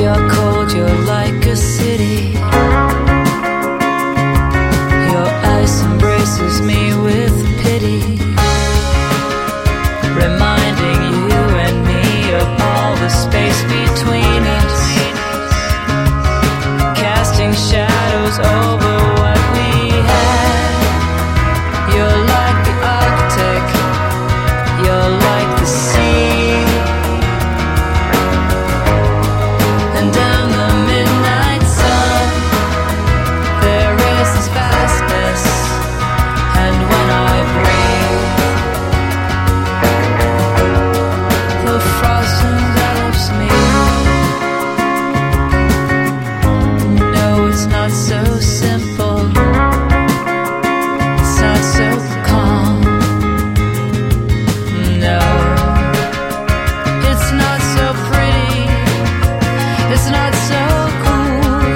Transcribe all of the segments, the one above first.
You're cold, you're like a city. Your ice embraces me with pity, reminding you and me of all the space between us, casting shadows over what we had. You're like the Arctic, you're like the sea, and down the midnight sun there is this vastness, and when I breathe, the frost envelops me. No, it's not so simple, it's not so calm. No, it's not so pretty, it's not so cool,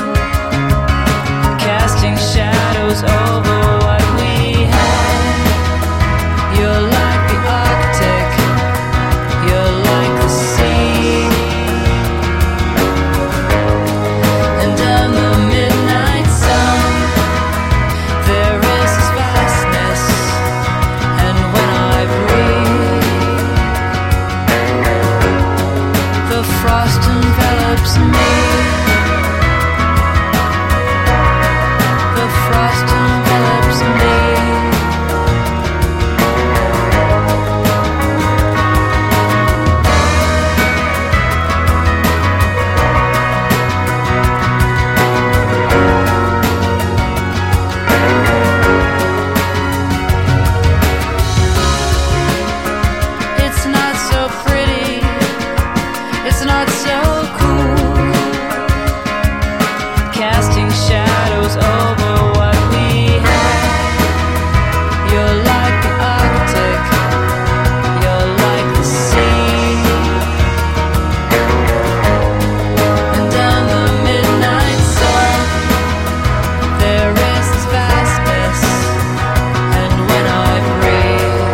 casting shadows over what we had. You're like the Arctic, you're like the sea, and down the midnight sun there is this vastness, and when I breathe, the frost envelops me. The frost envelops me. It's not so pretty, it's not so cool, casting shadows over what we had. You're like the Arctic, you're like the sea, and down the midnight sun there is this vastness, and when I breathe,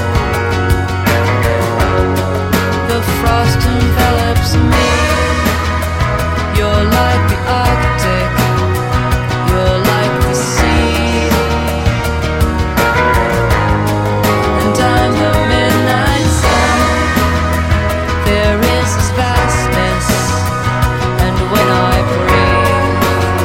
the frost envelops me. You're like the Arctic, you're like the sea, and down the midnight sun there is this vastness, and when I breathe,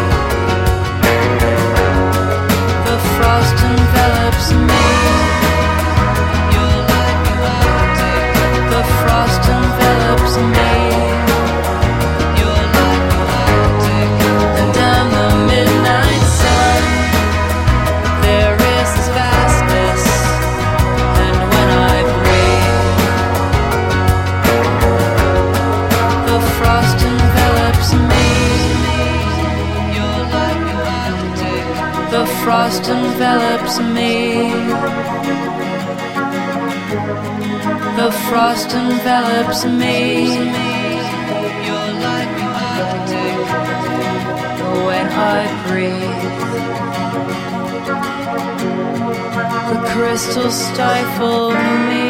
the frost envelops me. You're like the Arctic, the frost envelops me. You're like the Arctic, and down the midnight sun there is this vastness, and when I breathe, the frost envelops me. You're like the Arctic, the frost envelops me. The frost envelops me. You're like the Arctic, when I breathe, the crystals stifle me.